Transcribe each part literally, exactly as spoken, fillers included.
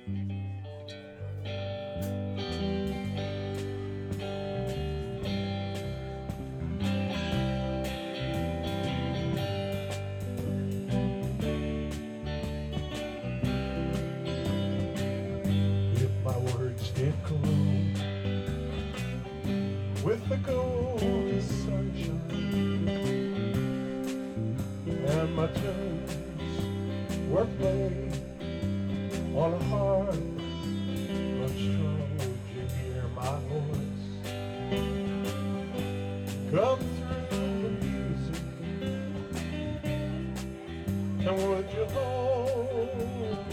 With the golden sunshine, and my tunes were played on a harp much strong. Would you hear my voice come through the music? And would you hold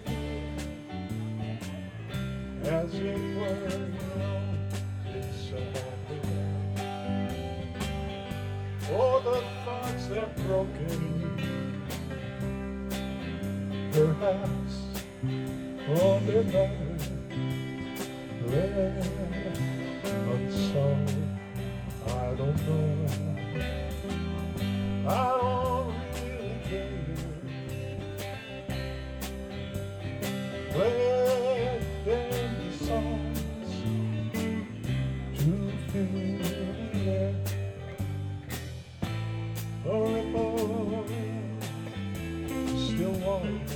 as it were your own? It's so happy. Oh, the thoughts they're broken, perhaps all their love left unsung. I don't know, I don't really care. Let there be songs to fill the air. A ripple, still water,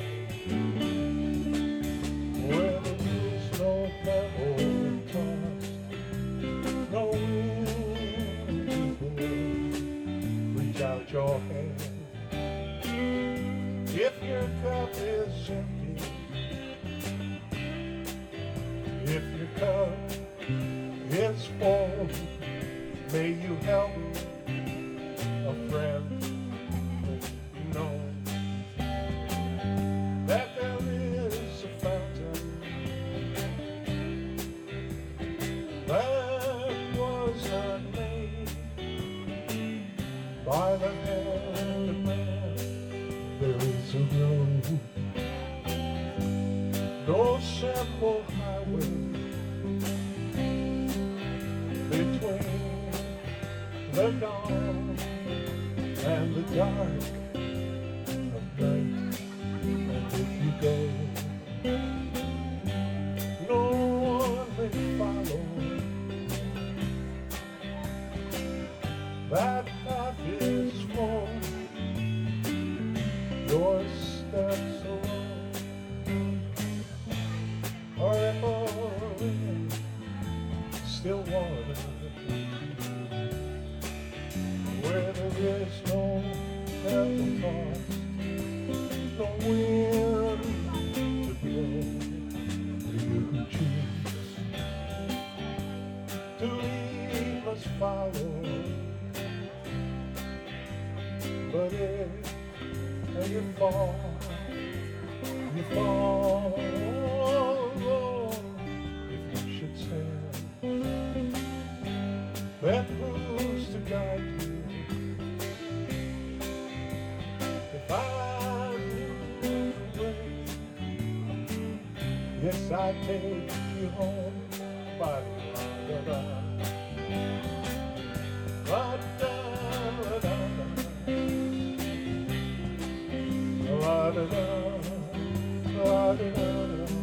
where there is no pebble tossed, no wind to blow. Reach out your hand. If your cup is empty, if your cup is full, may you help a friend know that there is a fountain that was not made by the hand of man. There is a road, no simple highway between the dawn and the dark of night. And if you go, no one may follow. That path is for your steps alone. Or if only still water, where there is no pebble tossed, no wind to blow. You choose to leave us follow, but if you fall, you fall. If you should stand, then who's to guide you? If I knew the way, yes, I'd take you home. Ba-da-da-da, ba-da-da-da, ba-da-da, ba-da-da.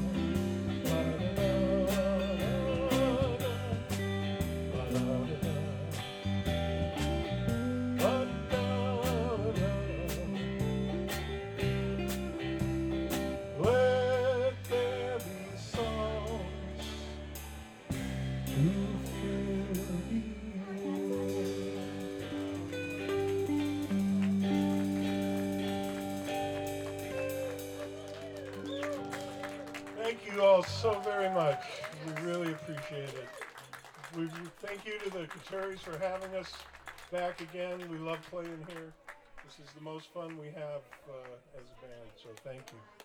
Thank you all so very much. We really appreciate it. We thank you to the Couturiers for having us back again. We love playing here. This is the most fun we have uh, as a band, so thank you.